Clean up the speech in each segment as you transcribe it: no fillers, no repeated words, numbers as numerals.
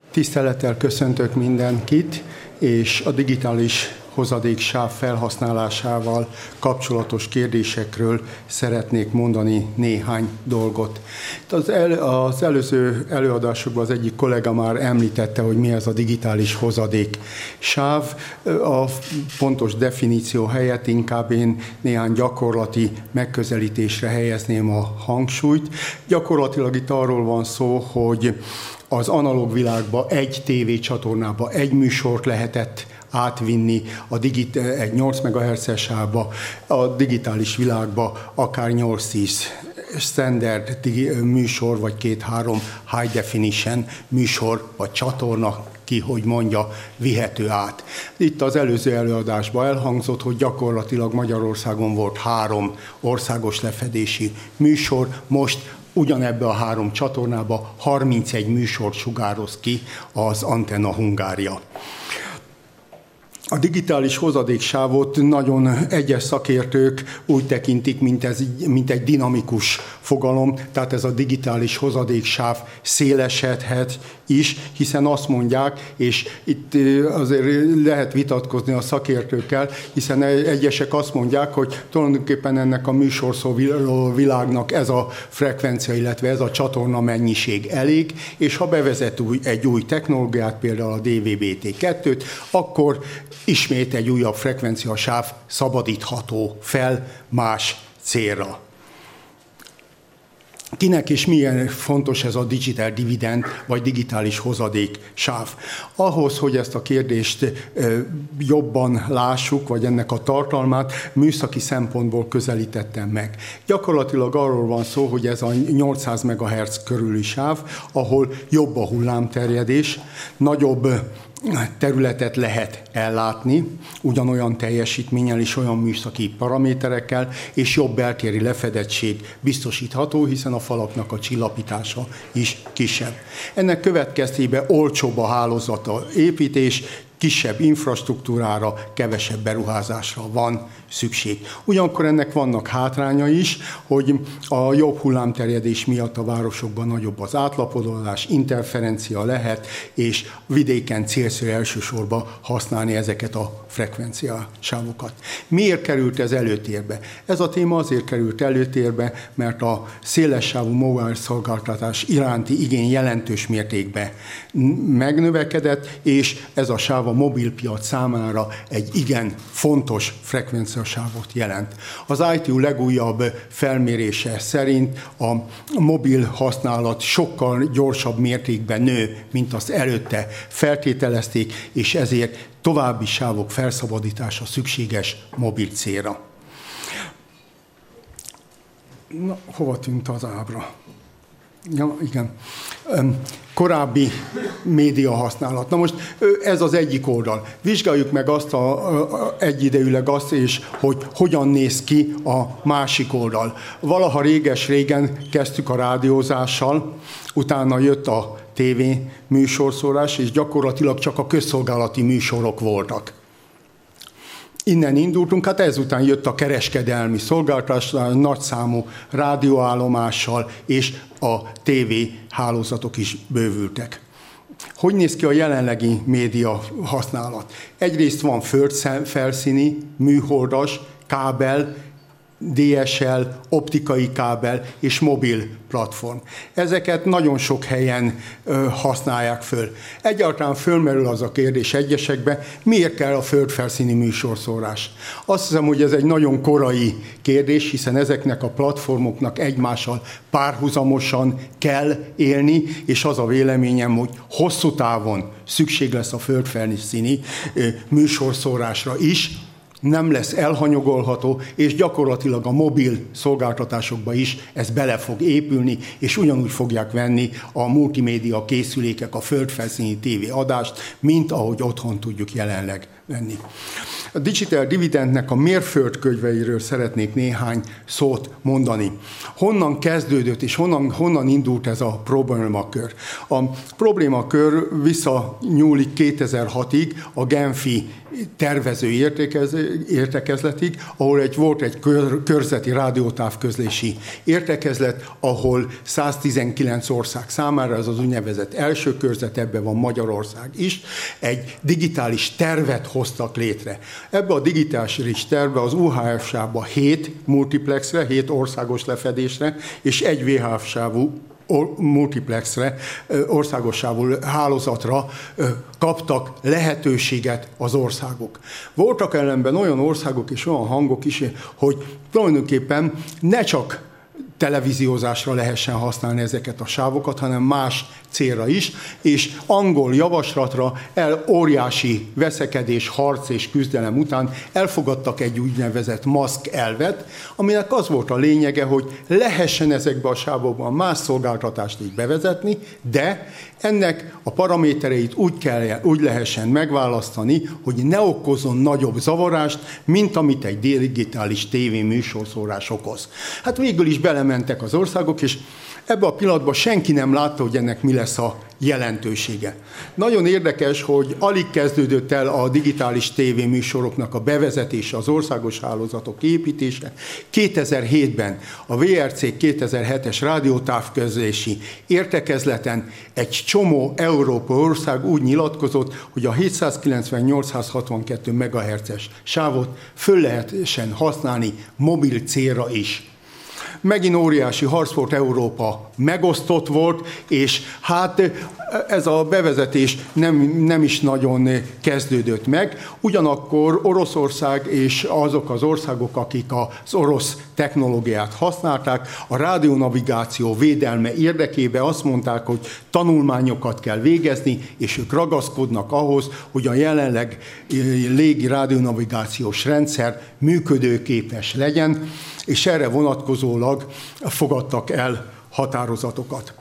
Tisztelettel köszöntök mindenkit, és a digitális hozadéksáv felhasználásával kapcsolatos kérdésekről szeretnék mondani néhány dolgot. Az előző előadásokban az egyik kollega már említette, hogy mi ez a digitális hozadéksáv. A pontos definíció helyett inkább én néhány gyakorlati megközelítésre helyezném a hangsúlyt. Gyakorlatilag itt arról van szó, hogy az analóg világba egy tévécsatornába egy műsort lehetett átvinni egy 8 MHz-es sávba, a digitális világba akár 8-10 standard műsor, vagy 2-3 high definition műsor, vagy csatorna, ki hogy mondja, vihető át. Itt az előző előadásban elhangzott, hogy gyakorlatilag Magyarországon volt 3 országos lefedési műsor, most ugyanebbe a 3 csatornába 31 műsort sugároz ki az Antenna Hungária. A digitális hozadéksávot nagyon egyes szakértők úgy tekintik, mint egy dinamikus fogalom, tehát ez a digitális hozadéksáv szélesedhet is, hiszen azt mondják, és itt azért lehet vitatkozni a szakértőkkel, hiszen egyesek azt mondják, hogy tulajdonképpen ennek a műsorszó világnak ez a frekvencia, illetve ez a csatorna mennyiség elég, és ha bevezet egy új technológiát, például a DVB-T2-t, akkor ismét egy újabb frekvenciasáv szabadítható fel más célra. Kinek és milyen fontos ez a digital dividend, vagy digitális hozadéksáv? Ahhoz, hogy ezt a kérdést jobban lássuk, vagy ennek a tartalmát, műszaki szempontból közelítettem meg. Gyakorlatilag arról van szó, hogy ez a 800 MHz körüli sáv, ahol jobb a hullámterjedés, nagyobb területet lehet ellátni, ugyanolyan teljesítménnyel és olyan műszaki paraméterekkel, és jobb beltéri lefedettség biztosítható, hiszen a falaknak a csillapítása is kisebb. Ennek következtében olcsóbb a hálózata építés, kisebb infrastruktúrára, kevesebb beruházásra van szükség. Ugyanakkor ennek vannak hátránya is, hogy a jobb hullámterjedés miatt a városokban nagyobb az átlapodolás, interferencia lehet, és vidéken célszerű elsősorban használni ezeket a frekvenciasávokat. Miért került ez előtérbe? Ez a téma azért került előtérbe, mert a szélessávú mobil szolgáltatás iránti igény jelentős mértékben megnövekedett, és ez a sáv a mobilpiac számára egy igen fontos frekvenciasávot jelent. Az ITU legújabb felmérése szerint a mobil használat sokkal gyorsabb mértékben nő, mint azt előtte feltételezték, és ezért további sávok felszabadítása szükséges mobil célra. Na, hova tűnt az ábra? Ja, igen. Korábbi média használat. Na most ez az egyik oldal. Vizsgáljuk meg egyidejűleg azt is, hogy hogyan néz ki a másik oldal. Valaha réges-régen kezdtük a rádiózással, utána jött a TV műsorszórás, és gyakorlatilag csak a közszolgálati műsorok voltak. Innen indultunk, hát ezután jött a kereskedelmi szolgáltatás, nagyszámú rádióállomással, és a TV hálózatok is bővültek. Hogy néz ki a jelenlegi média használat? Egyrészt van földfelszíni, műholdas, kábel, DSL, optikai kábel és mobil platform. Ezeket nagyon sok helyen használják föl. Egyáltalán fölmerül az a kérdés egyesekben, miért kell a földfelszíni műsorszórás? Azt hiszem, hogy ez egy nagyon korai kérdés, hiszen ezeknek a platformoknak egymással párhuzamosan kell élni, és az a véleményem, hogy hosszú távon szükség lesz a földfelszíni műsorszórásra is, nem lesz elhanyagolható, és gyakorlatilag a mobil szolgáltatásokba is ez bele fog épülni, és ugyanúgy fogják venni a multimédia készülékek a földfelszíni TV adást, mint ahogy otthon tudjuk jelenleg venni. A digital dividendnek a mérföldköveiről szeretnék néhány szót mondani. Honnan kezdődött és honnan indult ez a problémakör? A problémakör visszanyúlik 2006-ig a Genfi tervező értekezletig, ahol volt egy körzeti rádiótávközlési értekezlet, ahol 119 ország számára, ez az úgynevezett első körzet, ebben van Magyarország is, egy digitális tervet hoztak létre. Ebbe a digitális tervbe az UHF-sávba 7 multiplexre, 7 országos lefedésre és egy VHF-sávú multiplexre, országos sávú hálózatra kaptak lehetőséget az országok. Voltak ellenben olyan országok és olyan hangok is, hogy tulajdonképpen ne csak televíziózásra lehessen használni ezeket a sávokat, hanem más célra is, és angol javaslatra óriási veszekedés, harc és küzdelem után elfogadtak egy úgynevezett maszk elvet, aminek az volt a lényege, hogy lehessen ezekbe a sávokban más szolgáltatást is bevezetni, de ennek a paramétereit úgy lehessen megválasztani, hogy ne okozzon nagyobb zavarást, mint amit egy digitális tévéműsorszórás okoz. Hát végül is belementek az országok, és ebben a pillanatban senki nem látta, hogy ennek mi lesz a jelentősége. Nagyon érdekes, hogy alig kezdődött el a digitális tévéműsoroknak a bevezetése, az országos hálózatok építése. 2007-ben a VRC 2007-es rádiótávközlési értekezleten egy csomó európai ország úgy nyilatkozott, hogy a 790-862 MHz-es sávot föl lehessen használni mobil célra is. Megint óriási harc volt, Európa megosztott volt, és hát ez a bevezetés nem is nagyon kezdődött meg. Ugyanakkor Oroszország és azok az országok, akik az orosz technológiát használták, a rádionavigáció védelme érdekében azt mondták, hogy tanulmányokat kell végezni, és ők ragaszkodnak ahhoz, hogy a jelenleg légi rádionavigációs rendszer működőképes legyen, és erre vonatkozólag fogadtak el határozatokat.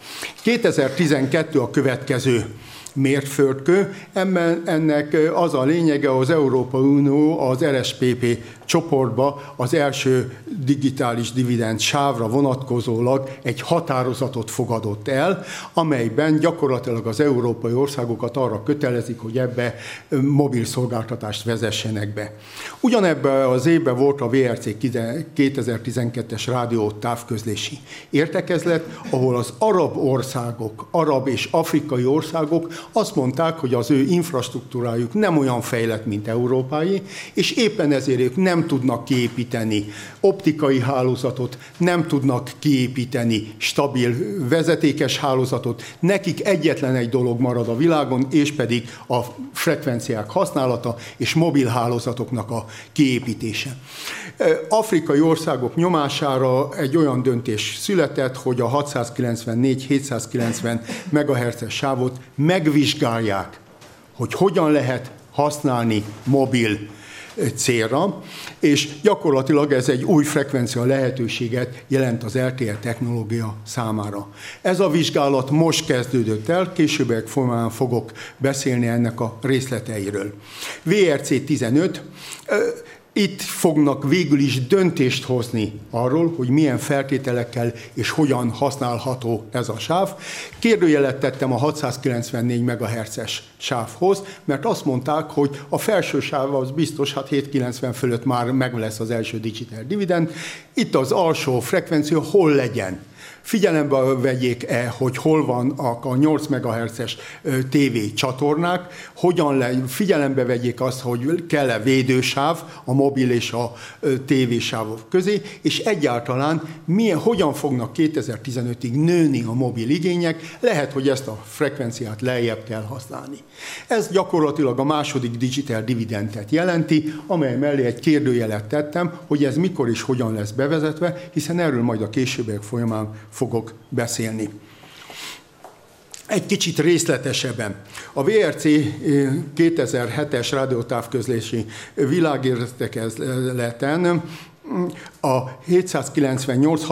2012 a következő mérföldkő, ennek az a lényege, az Európai Unió az RSPP csoportba az első digitális dividend sávra vonatkozólag egy határozatot fogadott el, amelyben gyakorlatilag az európai országokat arra kötelezik, hogy ebbe mobil szolgáltatást vezessenek be. Ugyanebben az évben volt a VRC 2012-es rádió távközlési értekezlet, ahol az arab országok, arab és afrikai országok azt mondták, hogy az ő infrastruktúrájuk nem olyan fejlett, mint európái, és éppen ezért ők nem tudnak kiépíteni optikai hálózatot, nem tudnak kiépíteni stabil vezetékes hálózatot. Nekik egyetlen egy dolog marad a világon, és pedig a frekvenciák használata és mobil hálózatoknak a kiépítése. Afrikai országok nyomására egy olyan döntés született, hogy a 694-790 MHz-es sávot megvizsgálják, hogy hogyan lehet használni mobil célra, és gyakorlatilag ez egy új frekvencia lehetőséget jelent az LTE technológia számára. Ez a vizsgálat most kezdődött el, későbbiek folyamán fogok beszélni ennek a részleteiről. VRC 15, itt fognak végül is döntést hozni arról, hogy milyen feltételekkel és hogyan használható ez a sáv. Kérdőjelet tettem a 694 MHz-es sávhoz, mert azt mondták, hogy a felső sáv az biztos, hát 790 fölött már meg lesz az első digital dividend. Itt az alsó frekvencia hol legyen? Figyelembe vegyék-e, hogy hol vannak a 8 MHz-es TV csatornák, figyelembe vegyék azt, hogy kell-e védősáv a mobil és a tévésávok közé, és egyáltalán hogyan fognak 2015-ig nőni a mobil igények, lehet, hogy ezt a frekvenciát lejjebb kell használni. Ez gyakorlatilag a második digital dividendet jelenti, amely mellé egy kérdőjelet tettem, hogy ez mikor és hogyan lesz bevezetve, hiszen erről majd a későbbiek folyamán fogok beszélni. Egy kicsit részletesebben. A VRC 2007-es rádiótávközlési világértekezleten a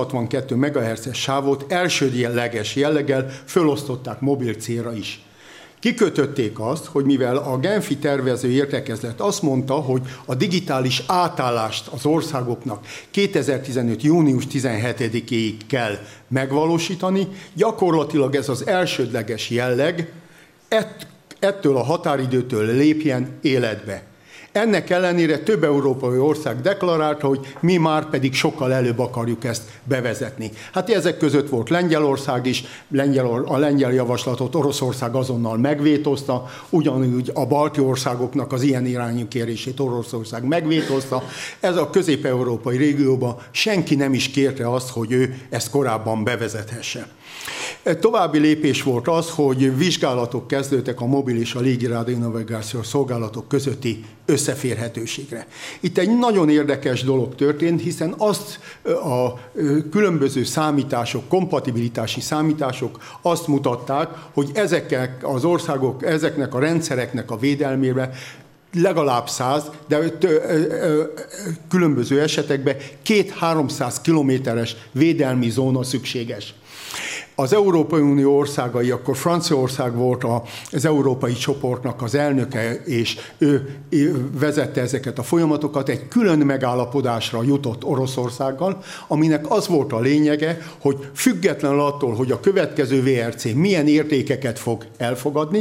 798-62 MHz-es sávot elsődleges jelleggel fölosztották mobil célra is. Kikötötték azt, hogy mivel a Genfi tervező értekezlet azt mondta, hogy a digitális átállást az országoknak 2015. június 17-éig kell megvalósítani, gyakorlatilag ez az elsődleges jelleg ettől a határidőtől lépjen életbe. Ennek ellenére több európai ország deklarálta, hogy mi már pedig sokkal előbb akarjuk ezt bevezetni. Hát ezek között volt Lengyelország is, a lengyel javaslatot Oroszország azonnal megvétózta, ugyanúgy a balti országoknak az ilyen irányú kérését Oroszország megvétózta. Ez a közép-európai régióban senki nem is kérte azt, hogy ő ezt korábban bevezethesse. További lépés volt az, hogy vizsgálatok kezdődtek a mobil és a légi rádionavigációs szolgálatok közötti összeférhetőségre. Itt egy nagyon érdekes dolog történt, hiszen azt a különböző számítások, kompatibilitási számítások azt mutatták, hogy ezeknek az országok, ezeknek a rendszereknek a védelmére legalább 100, de különböző esetekben 200-300 kilométeres védelmi zóna szükséges. Az Európai Unió országai, akkor Franciaország volt az európai csoportnak az elnöke, és ő vezette ezeket a folyamatokat, egy külön megállapodásra jutott Oroszországgal, aminek az volt a lényege, hogy függetlenül attól, hogy a következő VRC milyen értékeket fog elfogadni,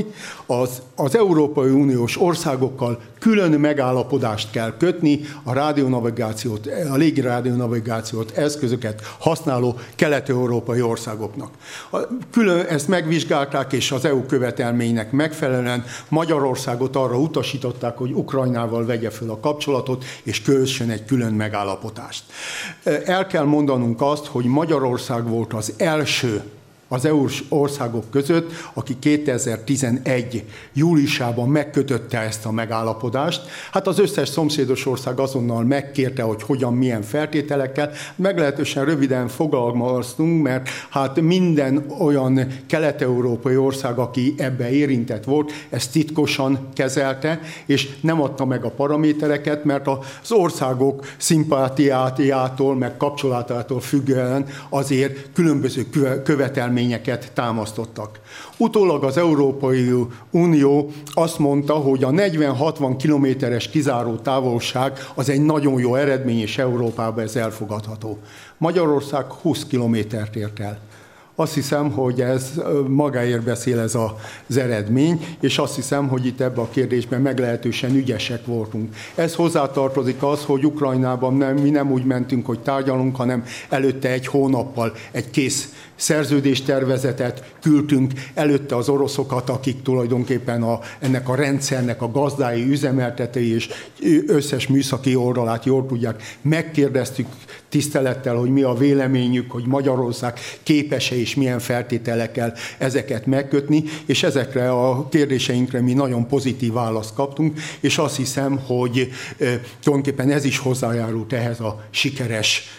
az Európai Uniós országokkal külön megállapodást kell kötni a rádionavigációt, a légi rádionavigációt, eszközöket használó kelet-európai országoknak. Külön ezt megvizsgálták, és az EU követelménynek megfelelően Magyarországot arra utasították, hogy Ukrajnával vegye föl a kapcsolatot, és kössön egy külön megállapodást. El kell mondanunk azt, hogy Magyarország volt az első az EU-s országok között, aki 2011. júliusában megkötötte ezt a megállapodást. Hát az összes szomszédos ország azonnal megkérte, hogy hogyan, milyen feltételekkel. Meglehetősen röviden fogalmaztunk, mert hát minden olyan kelet-európai ország, aki ebbe érintett volt, ezt titkosan kezelte, és nem adta meg a paramétereket, mert az országok szimpátiától, meg kapcsolatától függően azért különböző követelményeket támasztottak. Utólag az Európai Unió azt mondta, hogy a 40-60 kilométeres kizáró távolság az egy nagyon jó eredmény, és Európában ez elfogadható. Magyarország 20 kilométert ért el. Azt hiszem, hogy ez magáért beszél ez az eredmény, és azt hiszem, hogy itt ebben a kérdésben meglehetősen ügyesek voltunk. Ez hozzátartozik az, hogy Ukrajnában mi nem úgy mentünk, hogy tárgyalunk, hanem előtte egy hónappal egy kész szerződéstervezetet küldtünk, előtte az oroszokat, akik tulajdonképpen ennek a rendszernek a gazdái, üzemeltetői és összes műszaki oldalát jól tudják. Megkérdeztük tisztelettel, hogy mi a véleményük, hogy Magyarország képes-e és milyen feltételekkel ezeket megkötni, és ezekre a kérdéseinkre mi nagyon pozitív választ kaptunk, és azt hiszem, hogy tulajdonképpen ez is hozzájárult ehhez a sikeres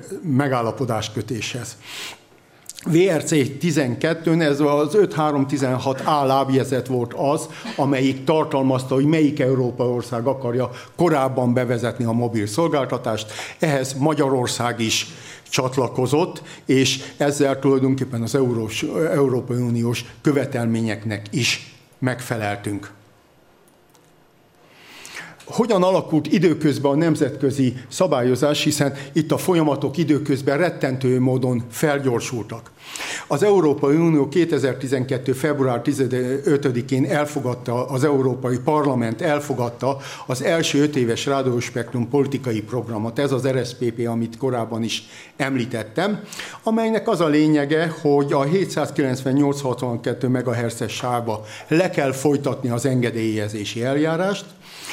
megállapodáskötéshez. VRC 12-n ez az 5316A lábjegyzet volt az, amelyik tartalmazta, hogy melyik európai ország akarja korábban bevezetni a mobil szolgáltatást. Ehhez Magyarország is csatlakozott, és ezzel tulajdonképpen az Európai Uniós követelményeknek is megfeleltünk. Hogyan alakult időközben a nemzetközi szabályozás, hiszen itt a folyamatok időközben rettentő módon felgyorsultak. Az Európai Unió 2012. február 15-én elfogadta, az Európai Parlament elfogadta az első 5 éves rádióspektrum politikai programot, ez az RSPP, amit korábban is említettem, amelynek az a lényege, hogy a 798-62 MHz-es sávba le kell folytatni az engedélyezési eljárást,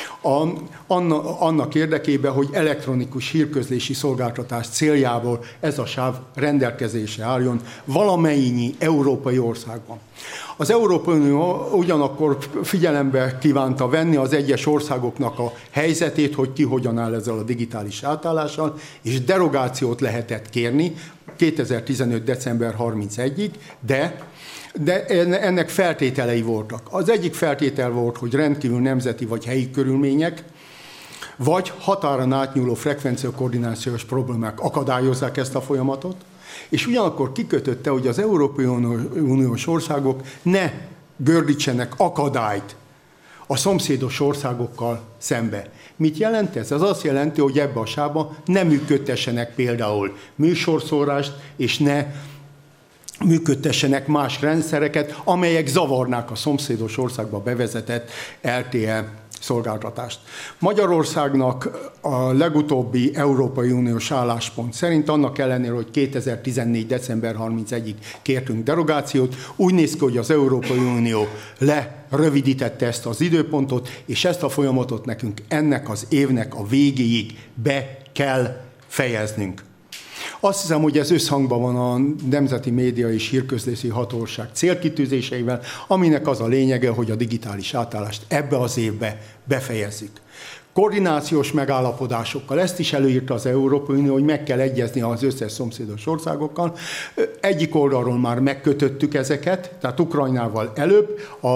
annak érdekében, hogy elektronikus hírközlési szolgáltatás céljából ez a sáv rendelkezésre álljon valamennyi európai országban. Az Európai Unió ugyanakkor figyelembe kívánta venni az egyes országoknak a helyzetét, hogy ki hogyan áll ezzel a digitális átállással, és derogációt lehetett kérni 2015. december 31-ig, de ennek feltételei voltak. Az egyik feltétel volt, hogy rendkívül nemzeti vagy helyi körülmények, vagy határon átnyúló frekvenciakoordinációs problémák akadályozzák ezt a folyamatot, és ugyanakkor kikötötte, hogy az Európai Uniós országok ne gördítsenek akadályt a szomszédos országokkal szembe. Mit jelent ez? Ez azt jelenti, hogy ebbe a sávba nem működtessenek például műsorszórást, és ne működtessenek más rendszereket, amelyek zavarnák a szomszédos országba bevezetett LTE szolgáltatást. Magyarországnak a legutóbbi Európai Uniós álláspont szerint, annak ellenére, hogy 2014. december 31-ig kértünk derogációt, úgy néz ki, hogy az Európai Unió lerövidítette ezt az időpontot, és ezt a folyamatot nekünk ennek az évnek a végéig be kell fejeznünk. Azt hiszem, hogy ez összhangban van a Nemzeti Média és Hírközlési Hatóság célkitűzéseivel, aminek az a lényege, hogy a digitális átállást ebbe az évbe befejezzük. Koordinációs megállapodásokkal, ezt is előírta az Európai Unió, hogy meg kell egyezni az összes szomszédos országokkal. Egyik oldalról már megkötöttük ezeket, tehát Ukrajnával előbb, a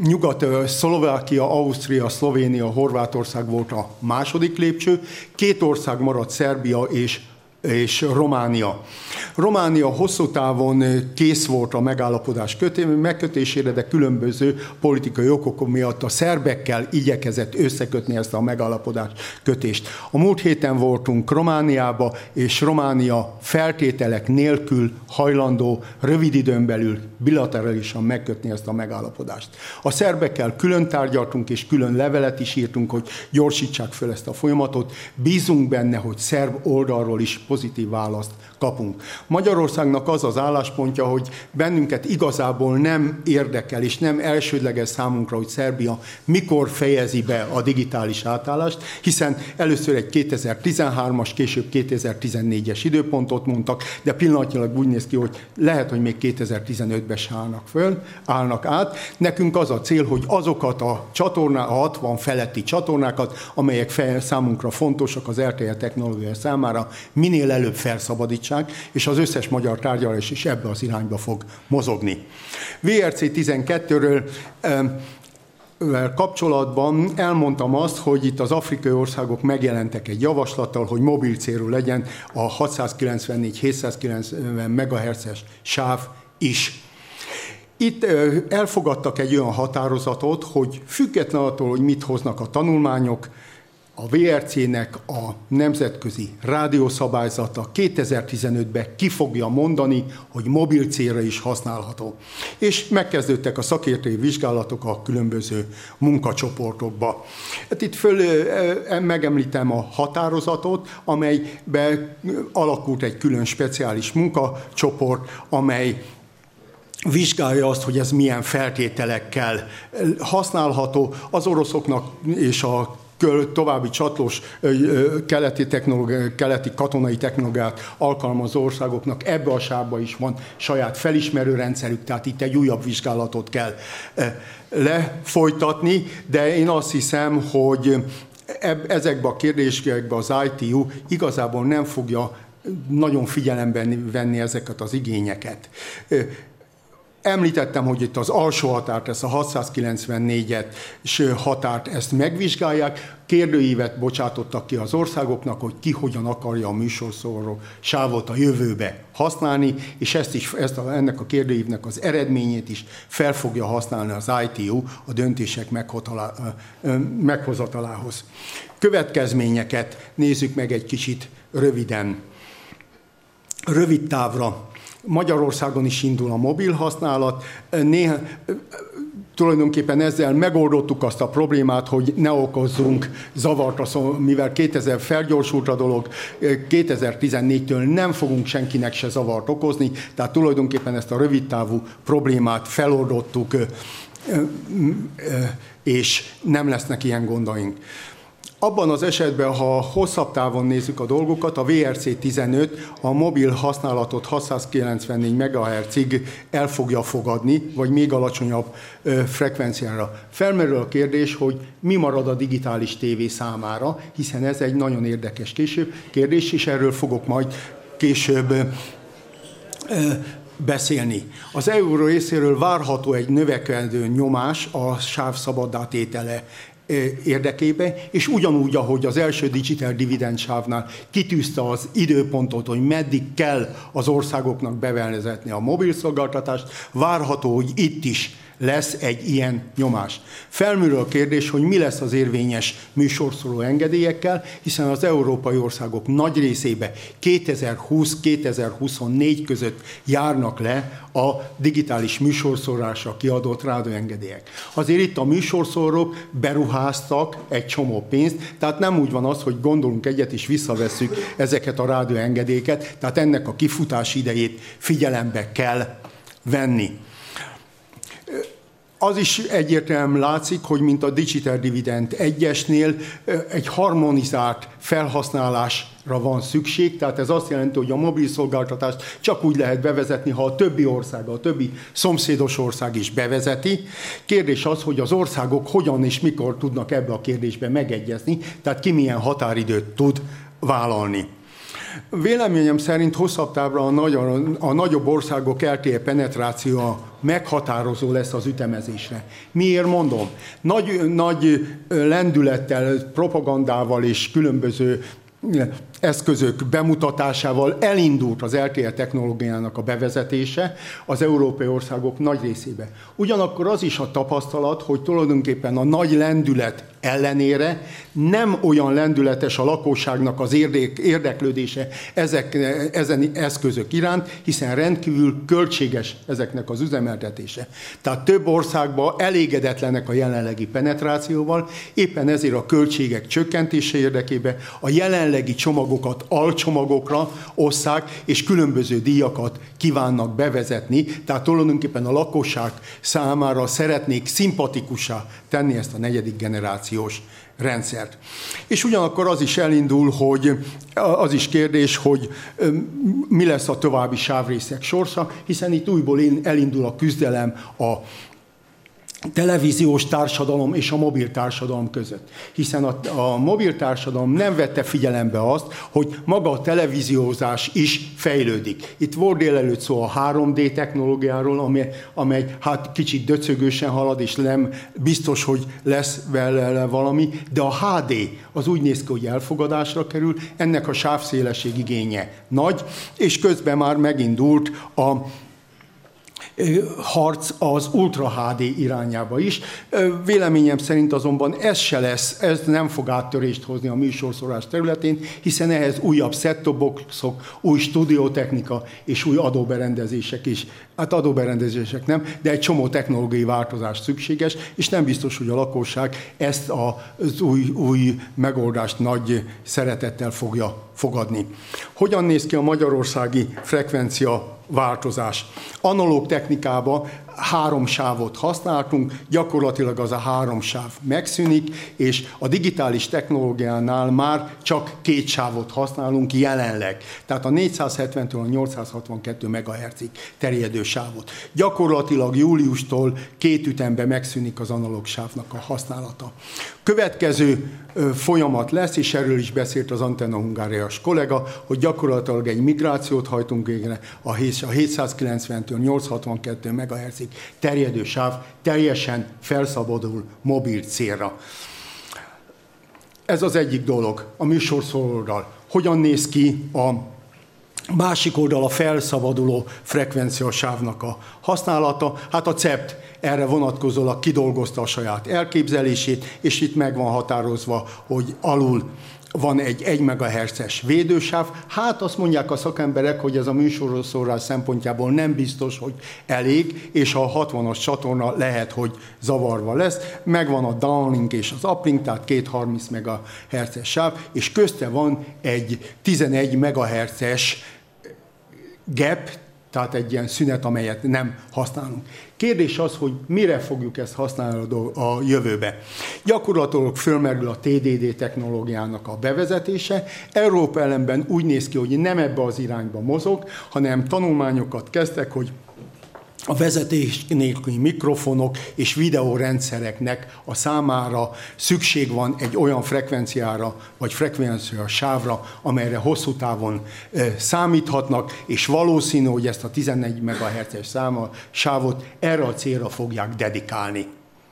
Szlovákia, Ausztria, Szlovénia, Horvátország volt a második lépcső, 2 ország maradt, Szerbia és Románia. Románia hosszú távon kész volt a megállapodás megkötésére, de különböző politikai okok miatt a szerbekkel igyekezett összekötni ezt a megállapodás kötést. A múlt héten voltunk Romániába, és Románia feltételek nélkül hajlandó rövid időn belül bilaterálisan megkötni ezt a megállapodást. A szerbekkel külön tárgyaltunk, és külön levelet is írtunk, hogy gyorsítsák föl ezt a folyamatot. Bízunk benne, hogy szerb oldalról is pozitív választ kapunk. Magyarországnak az az álláspontja, hogy bennünket igazából nem érdekel, és nem elsődleges számunkra, hogy Szerbia mikor fejezi be a digitális átállást, hiszen először egy 2013-as, később 2014-es időpontot mondtak, de pillanatnyilag úgy néz ki, hogy lehet, hogy még 2015-ben se állnak át. Nekünk az a cél, hogy azokat a 60 feletti csatornákat, amelyek számunkra fontosak az LTE technológia számára, minél előbb felszabadítsák, és az összes magyar tárgyalás is ebbe az irányba fog mozogni. VRC 12-ről kapcsolatban elmondtam azt, hogy itt az afrikai országok megjelentek egy javaslattal, hogy mobil célú legyen a 694-790 MHz-es sáv is. Itt elfogadtak egy olyan határozatot, hogy független attól, hogy mit hoznak a tanulmányok, a VRC-nek a nemzetközi rádiószabályzata 2015-ben ki fogja mondani, hogy mobil célra is használható. És megkezdődtek a szakértői vizsgálatok a különböző munkacsoportokba. Hát itt megemlítem a határozatot, amelybe alakult egy külön speciális munkacsoport, amely vizsgálja azt, hogy ez milyen feltételekkel használható. Az oroszoknak és a további csatlós keleti katonai technológiát alkalmazó országoknak ebbe a sávba is van saját felismerő rendszerük, tehát itt egy újabb vizsgálatot kell lefolytatni, de én azt hiszem, hogy ezekbe a kérdésekbe az ITU igazából nem fogja nagyon figyelemben venni ezeket az igényeket. Említettem, hogy itt az alsó határt, ezt a 694-es határt, ezt megvizsgálják, kérdőívet bocsátottak ki az országoknak, hogy ki hogyan akarja a műsorszóró sávot a jövőbe használni, és ennek a kérdőívnek az eredményét is fel fogja használni az ITU a döntések meghozatalához. Következményeket nézzük meg egy kicsit röviden. Rövid távra. Magyarországon is indul a mobil használat. Tulajdonképpen ezzel megoldottuk azt a problémát, hogy ne okozzunk zavart, mivel 2000 felgyorsult a dolog, 2014-től nem fogunk senkinek se zavart okozni, tehát tulajdonképpen ezt a rövidtávú problémát feloldottuk, és nem lesznek ilyen gondaink. Abban az esetben, ha hosszabb távon nézzük a dolgokat, a VRC 15 a mobil használatot 694 MHz-ig el fogja fogadni, vagy még alacsonyabb frekvenciára. Felmerül a kérdés, hogy mi marad a digitális tévé számára, hiszen ez egy nagyon érdekes kérdés, és erről fogok majd később beszélni. Az EU részéről várható egy növekedő nyomás a sáv szabaddá tétele érdekébe, és ugyanúgy, ahogy az első digital dividend sávnál kitűzte az időpontot, hogy meddig kell az országoknak bevezetni a mobil szolgáltatást, várható, hogy itt is lesz egy ilyen nyomás. Felmerül a kérdés, hogy mi lesz az érvényes műsorszóró engedélyekkel, hiszen az európai országok nagy részébe 2020-2024 között járnak le a digitális műsorszórásra kiadott rádióengedélyek. Azért itt a műsorszórók beruháztak egy csomó pénzt, tehát nem úgy van az, hogy gondolunk egyet és visszavesszük ezeket a rádióengedélyeket, tehát ennek a kifutási idejét figyelembe kell venni. Az is egyértelműen látszik, hogy mint a Digital Dividend 1-esnél egy harmonizált felhasználásra van szükség, tehát ez azt jelenti, hogy a mobil szolgáltatást csak úgy lehet bevezetni, ha a többi ország, a többi szomszédos ország is bevezeti. Kérdés az, hogy az országok hogyan és mikor tudnak ebbe a kérdésbe megegyezni, tehát ki milyen határidőt tud vállalni. Véleményem szerint hosszabb távra a nagyobb országok LTE penetrációja meghatározó lesz az ütemezésre. Miért mondom? Nagy lendülettel, propagandával és különböző eszközök bemutatásával elindult az LTE technológiának a bevezetése az európai országok nagy részébe. Ugyanakkor az is a tapasztalat, hogy tulajdonképpen a nagy lendület ellenére nem olyan lendületes a lakosságnak az érdeklődése ezen eszközök iránt, hiszen rendkívül költséges ezeknek az üzemeltetése. Tehát több országban elégedetlenek a jelenlegi penetrációval, éppen ezért a költségek csökkentése érdekében a jelenlegi csomagokat alcsomagokra osszák, és különböző díjakat kívánnak bevezetni, tehát tulajdonképpen a lakosság számára szeretnék szimpatikussá tenni ezt a negyedik generációs rendszert. És ugyanakkor az is elindul, hogy az is kérdés, hogy mi lesz a további sávrészek sorsa, hiszen itt újból elindul a küzdelem a televíziós társadalom és a mobil társadalom között. Hiszen a mobil társadalom nem vette figyelembe azt, hogy maga a televíziózás is fejlődik. Itt volt délelőtt szó a 3D technológiáról, amely hát kicsit döcögősen halad, és nem biztos, hogy lesz vele valami, de a HD az úgy néz ki, hogy elfogadásra kerül, ennek a sávszélesség igénye nagy, és közben már megindult a harc az Ultra HD irányába is. Véleményem szerint azonban ez nem fog áttörést hozni a műsorszórás területén, hiszen ehhez újabb set-top boxok, új stúdiótechnika és új adóberendezések is. Hát adóberendezések nem, de egy csomó technológiai változás szükséges, és nem biztos, hogy a lakosság ezt az új megoldást nagy szeretettel fogja fogadni. Hogyan néz ki a magyarországi frekvencia változás? Analóg technikában 3 sávot használtunk, gyakorlatilag az a 3 sáv megszűnik, és a digitális technológiánál már csak 2 sávot használunk jelenleg. Tehát a 470-től a 862 MHz-ig terjedő sávot. Gyakorlatilag júliustól 2 ütemben megszűnik az analóg sávnak a használata. Következő folyamat lesz, és erről is beszélt az Antenna Hungáriás kollega, hogy gyakorlatilag egy migrációt hajtunk végre a 790-től 862 MHz-ig terjedő sáv teljesen felszabadul mobil célra. Ez az egyik dolog, a műsorszóróról. Hogyan néz ki a másik oldal, a felszabaduló frekvenciasávnak a használata? Hát a CEPT erre vonatkozólag kidolgozta a saját elképzelését, és itt meg van határozva, hogy alul van egy 1 MHz-es védősáv. Hát azt mondják a szakemberek, hogy ez a műsorszórás szempontjából nem biztos, hogy elég, és a 60-as csatorna lehet, hogy zavarva lesz. Megvan a downlink és az uplink, tehát 230 MHz-es sáv, és közte van egy 11 MHz-es gap, tehát egy ilyen szünet, amelyet nem használunk. Kérdés az, hogy mire fogjuk ezt használni a jövőbe. Gyakorlatilag fölmerül a TDD technológiának a bevezetése. Európa ellenben úgy néz ki, hogy nem ebbe az irányba mozog, hanem tanulmányokat kezdtek, hogy a vezetés nélküli mikrofonok és videórendszereknek a számára szükség van egy olyan frekvenciára, vagy frekvencia sávra, amelyre hosszú távon számíthatnak, és valószínű, hogy ezt a 14 MHz-es sávot erre a célra fogják dedikálni.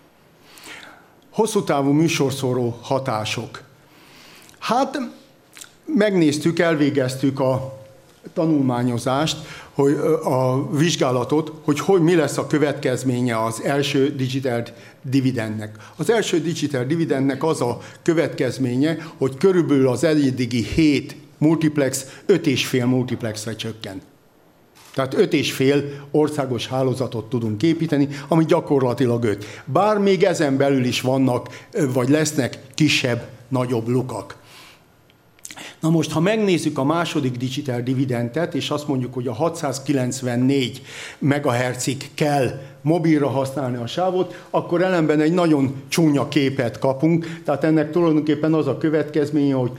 Hosszú távú műsorszóró hatások. Hát megnéztük, elvégeztük a tanulmányozást, hogy a vizsgálatot, hogy mi lesz a következménye az első digital dividendnek. Az első digital dividendnek az a következménye, hogy körülbelül az eddigi 7 multiplex 5,5 multiplexre csökken. Tehát 5,5 országos hálózatot tudunk építeni, ami gyakorlatilag 5. Bár még ezen belül is vannak, vagy lesznek kisebb, nagyobb lukak. Na most, ha megnézzük a második digital dividendet, és azt mondjuk, hogy a 694 MHz-ig kell mobilra használni a sávot, akkor ellenben egy nagyon csúnya képet kapunk. Tehát ennek tulajdonképpen az a következménye, hogy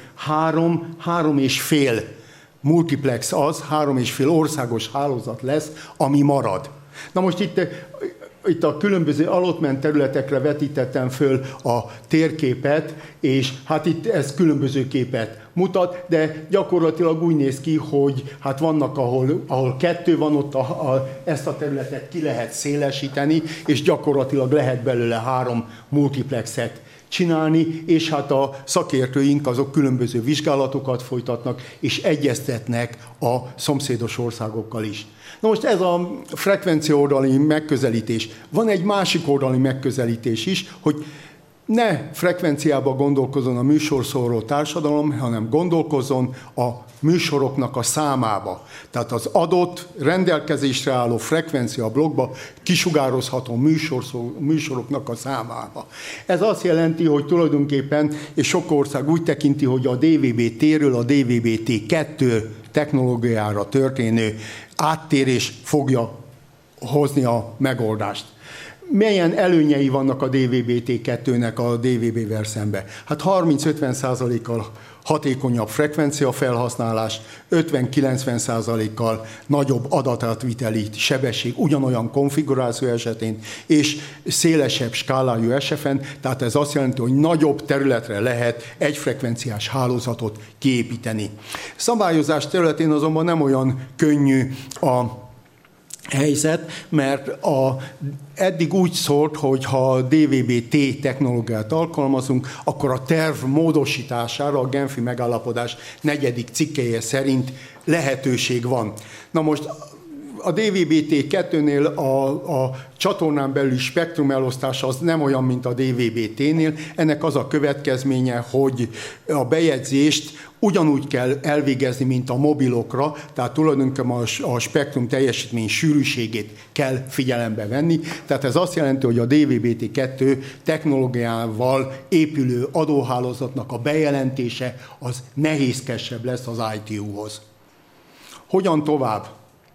3,5 multiplex az, 3,5 országos hálózat lesz, ami marad. Na most itt a különböző allotment területekre vetítettem föl a térképet, és hát itt ez különböző képet mutat, de gyakorlatilag úgy néz ki, hogy hát vannak, ahol 2 van, ott ezt a területet ki lehet szélesíteni, és gyakorlatilag lehet belőle 3 multiplexet csinálni, és hát a szakértőink azok különböző vizsgálatokat folytatnak, és egyeztetnek a szomszédos országokkal is. Na most ez a frekvencia oldali megközelítés. Van egy másik oldali megközelítés is, hogy ne frekvenciába gondolkozzon a műsorszóró társadalom, hanem gondolkozzon a műsoroknak a számába. Tehát az adott rendelkezésre álló frekvencia blokkba kisugározható műsoroknak a számába. Ez azt jelenti, hogy tulajdonképpen, és sok ország úgy tekinti, hogy a DVB-T-ről a DVB-T2 technológiára történő áttérés fogja hozni a megoldást. Milyen előnyei vannak a DVB-T2-nek a DVB-vel szemben? Hát 30-50%-kal hatékonyabb frekvencia felhasználás, 50-90%-kal nagyobb adatátviteli sebesség ugyanolyan konfiguráció esetén, és szélesebb skálájú SFN, tehát ez azt jelenti, hogy nagyobb területre lehet egyfrekvenciás hálózatot kiépíteni. Szabályozás területén azonban nem olyan könnyű a helyzet, mert eddig úgy szólt, hogy ha a DVB-T technológiát alkalmazunk, akkor a terv módosítására a Genfi megállapodás 4. cikkelye szerint lehetőség van. Na most a DVB-T2-nél a csatornán belüli spektrum elosztása az nem olyan, mint a DVB-T-nél. Ennek az a következménye, hogy a bejegyzést ugyanúgy kell elvégezni, mint a mobilokra, tehát tulajdonképpen a spektrum teljesítmény sűrűségét kell figyelembe venni. Tehát ez azt jelenti, hogy a DVB-T2 technológiával épülő adóhálózatnak a bejelentése az nehézkesebb lesz az ITU-hoz. Hogyan tovább?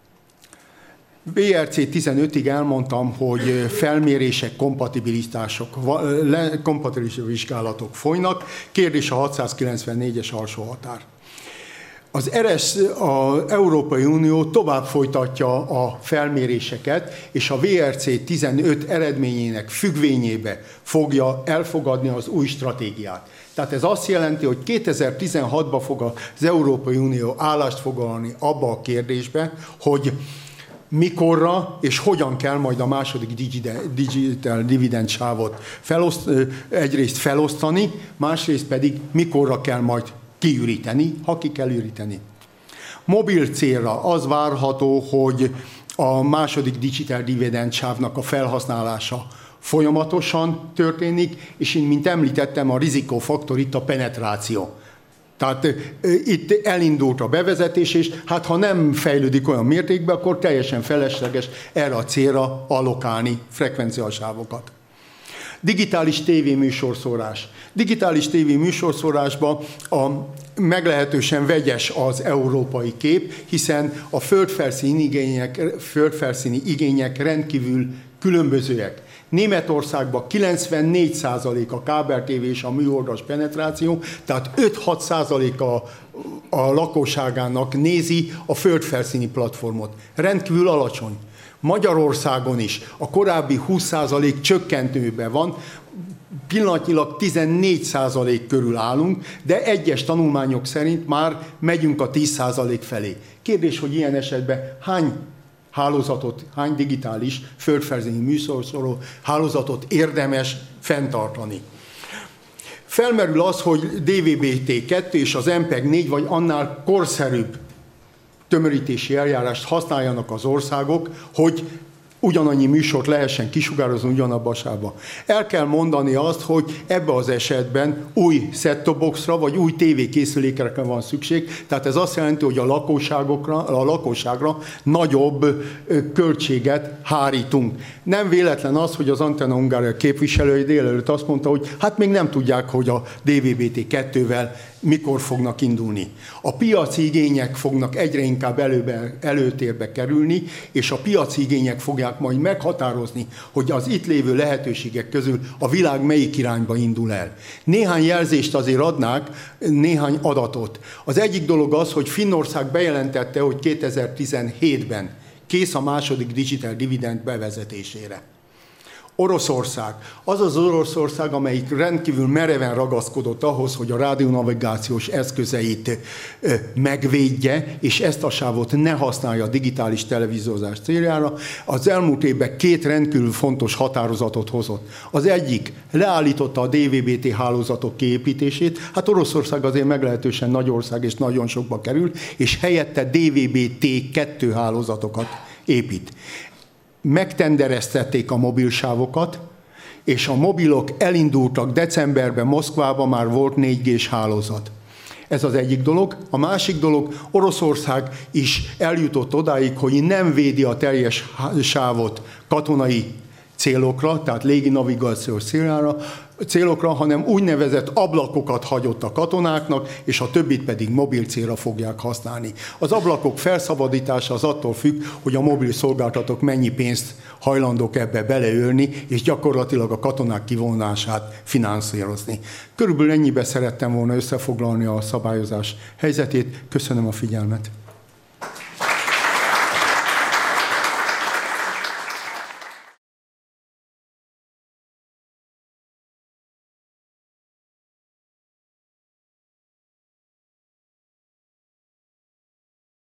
BRC 15-ig elmondtam, hogy felmérések, kompatibilis vizsgálatok folynak. Kérdés a 694-es alsó határ. Az Európai Unió tovább folytatja a felméréseket, és a VRC 15 eredményének függvényébe fogja elfogadni az új stratégiát. Tehát ez azt jelenti, hogy 2016-ban fog az Európai Unió állást foglalni abba a kérdésbe, hogy mikorra és hogyan kell majd a második digital dividend sávot egyrészt felosztani, másrészt pedig mikorra kell majd kiüríteni, ha ki kell üríteni. Mobil célra az várható, hogy a második digital dividend sávnak a felhasználása folyamatosan történik, és én, mint említettem, a rizikófaktor itt a penetráció. Tehát itt elindult a bevezetés, és hát ha nem fejlődik olyan mértékben, akkor teljesen felesleges erre a célra allokálni frekvenciasávokat. Digitális tévéműsorszórás. Digitális tévéműsorszórásban meglehetősen vegyes az európai kép, hiszen a földfelszíni igények rendkívül különbözőek. Németországban 94% a kábeltévé és a műholdas penetráció, tehát 5-6% a lakosságának nézi a földfelszíni platformot. Rendkívül alacsony. Magyarországon is a korábbi 20% csökkentőben van, pillanatnyilag 14% körül állunk, de egyes tanulmányok szerint már megyünk a 10% felé. Kérdés, hogy ilyen esetben hány digitális földfelszíni műsorszóró hálózatot érdemes fenntartani. Felmerül az, hogy DVB-T2 és az MPEG-4 vagy annál korszerűbb tömörítési eljárást használjanak az országok, hogy ugyanannyi műsort lehessen kisugározni ugyanabba a sávba. El kell mondani azt, hogy ebbe az esetben új set-top boxra, vagy új tévékészülékekre van szükség, tehát ez azt jelenti, hogy a lakosságra nagyobb költséget hárítunk. Nem véletlen az, hogy az Antenna Hungária képviselői délelőtt azt mondta, hogy hát még nem tudják, hogy a DVB-T2-vel mikor fognak indulni. A piaci igények fognak egyre inkább előtérbe kerülni, és a piaci igények fogják majd meghatározni, hogy az itt lévő lehetőségek közül a világ melyik irányba indul el. Néhány jelzést azért adnák, néhány adatot. Az egyik dolog az, hogy Finnország bejelentette, hogy 2017-ben kész a második digital dividend bevezetésére. Oroszország. Az az Oroszország, amelyik rendkívül mereven ragaszkodott ahhoz, hogy a rádionavigációs eszközeit megvédje, és ezt a sávot ne használja a digitális televíziózás céljára, az elmúlt évben két rendkívül fontos határozatot hozott. Az egyik leállította a DVB-T hálózatok kiépítését, hát Oroszország azért meglehetősen nagy ország és nagyon sokba kerül, és helyette DVB-T2 hálózatokat épít. Megtendereztették a mobilsávokat, és a mobilok elindultak decemberben Moszkvában, már volt 4G-s hálózat. Ez az egyik dolog. A másik dolog, Oroszország is eljutott odáig, hogy nem védi a teljes sávot katonai célokra, tehát légi navigációs célokra, hanem úgynevezett ablakokat hagyott a katonáknak, és a többit pedig mobil célra fogják használni. Az ablakok felszabadítása az attól függ, hogy a mobil szolgáltatók mennyi pénzt hajlandók ebbe beleölni, és gyakorlatilag a katonák kivonását finanszírozni. Körülbelül ennyibe szerettem volna összefoglalni a szabályozás helyzetét. Köszönöm a figyelmet.